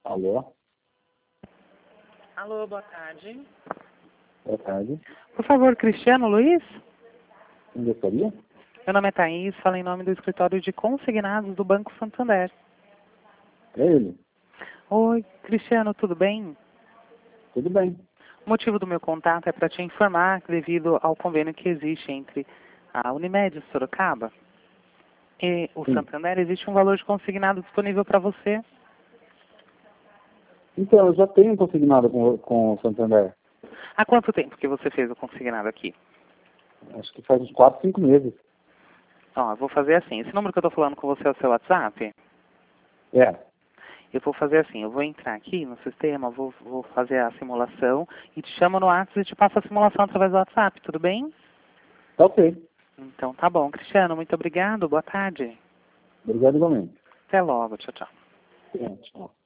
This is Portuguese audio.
Alô? Alô, boa tarde. Boa tarde. Por favor, Cristiano Luiz? Quem gostaria? Meu nome é Thaís, falo em nome do escritório de consignados do Banco Santander. É ele. Oi, Cristiano, tudo bem? Tudo bem. O motivo do meu contato é para te informar que devido ao convênio que existe entre a Unimed de Sorocaba e o Sim. Santander, existe um valor de consignado disponível para você. Então, eu já tenho consignado com o Santander. Há quanto tempo que você fez o consignado aqui? Acho que faz uns 4, 5 meses. Ó, eu vou fazer assim, esse número que eu estou falando com você é o seu WhatsApp? É. Eu vou fazer assim, eu vou entrar aqui no sistema, vou fazer a simulação e te chamo no WhatsApp e te passo a simulação através do WhatsApp, tudo bem? Tá ok. Então tá bom. Cristiano, muito obrigado, boa tarde. Obrigado igualmente. Até logo, tchau, tchau. Tchau.